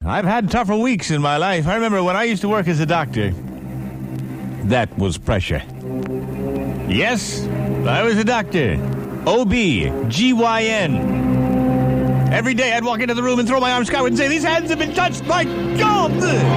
I've had tougher weeks in my life. I remember when I used to work as a doctor. That was pressure. Yes, I was a doctor. OB-GYN. Every day I'd walk into the room and throw my arms skyward and say, these hands have been touched by God!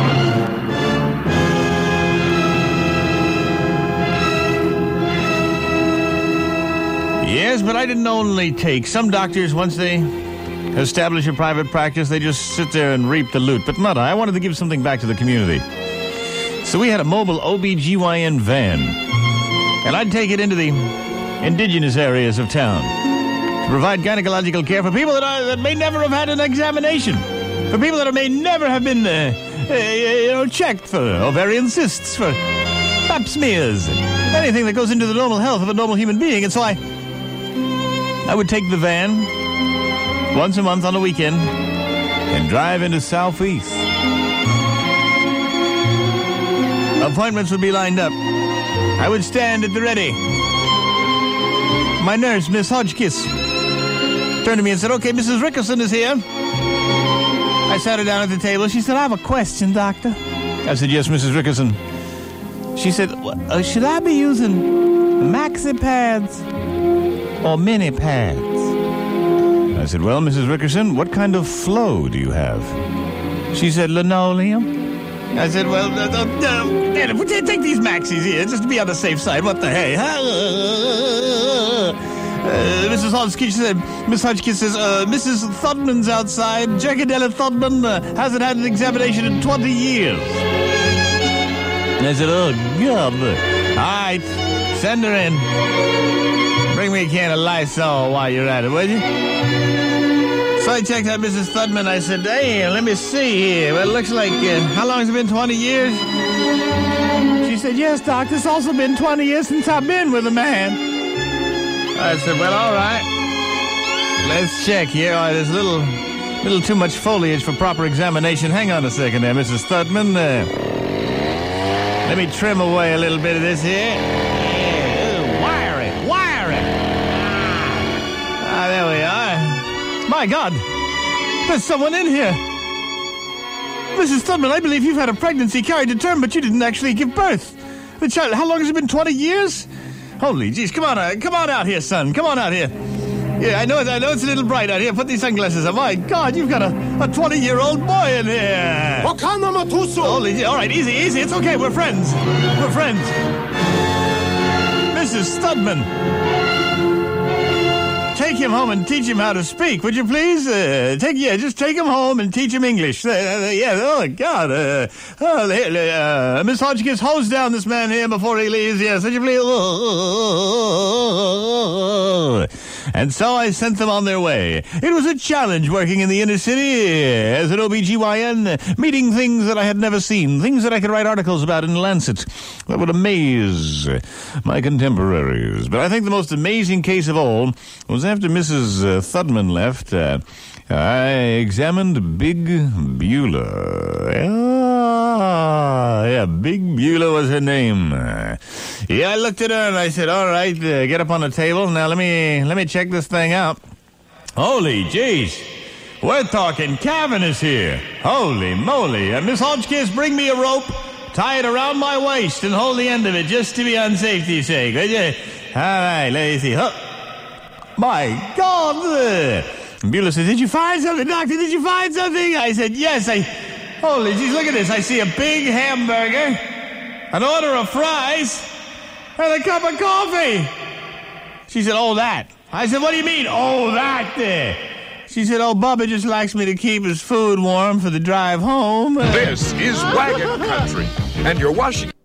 Yes, but I didn't only take. Some doctors, once they establish a private practice, they just sit there and reap the loot. But not I. I wanted to give something back to the community. So we had a mobile OB-GYN van. And I'd take it into the indigenous areas of town to provide gynecological care for people that may never have had an examination. For people that may never have been, checked for ovarian cysts, for pap smears, anything that goes into the normal health of a normal human being. And so I would take the van once a month on a weekend and drive into Southeast. Appointments would be lined up. I would stand at the ready. My nurse, Miss Hodgkiss, turned to me and said, okay, Mrs. Rickerson is here. I sat her down at the table. She said, I have a question, doctor. I said, yes, Mrs. Rickerson. She said, should I be using maxi pads or mini pads? I said, well, Mrs. Rickerson, what kind of flow do you have? She said, linoleum. I said, well, take these maxis here, just to be on the safe side. What the hey? Mrs. Hodgkiss said, Miss Hodgkiss says, Mrs. Thudman's outside. Jacadella Thudman hasn't had an examination in 20 years. And I said, oh, God. All right, send her in. Bring me a can of Lysol while you're at it, will you? So I checked out Mrs. Thudman. I said, hey, let me see here. Well, it looks like, how long has it been, 20 years? She said, yes, Doc, it's also been 20 years since I've been with a man. I said, well, all right. Let's check here. All right, there's a little too much foliage for proper examination. Hang on a second there, Mrs. Thudman. Let me trim away a little bit of this here. Wire it. Ah, there we are. My God, there's someone in here. Mrs. Thudman, I believe you've had a pregnancy carried to term, but you didn't actually give birth. The child, how long has it been, 20 years? Holy jeez, come on out here, son. Come on out here. Yeah, I know it's a little bright out here. Put these sunglasses on. My God, you've got a 20-year-old boy in here. Holy, all right, easy. It's okay, we're friends. Mrs. Thudman. Take him home and teach him how to speak, would you please? Just take him home and teach him English. Oh, God. Miss Hodgkiss, hose down this man here before he leaves. Yes, would you please? And so I sent them on their way. It was a challenge working in the inner city as an OB-GYN, meeting things that I had never seen, things that I could write articles about in Lancet that would amaze my contemporaries. But I think the most amazing case of all was after Mrs. Thudman left, I examined Big Beulah. Yeah, Big Beulah was her name. I looked at her and I said, all right, get up on the table. Now let me check this thing out. Holy jeez. We're talking cavernous here. Holy moly. Miss Hodgkiss, bring me a rope, tie it around my waist and hold the end of it just to be on safety's sake. Will you? All right, let me see. My God. Beulah said, did you find something, doctor? Did you find something? I said, yes. Holy jeez, look at this. I see a big hamburger, an order of fries, and a cup of coffee. She said, oh, that. I said, what do you mean, oh, that there? She said, oh, Bubba just likes me to keep his food warm for the drive home. This is Wagon Country, and you're watching.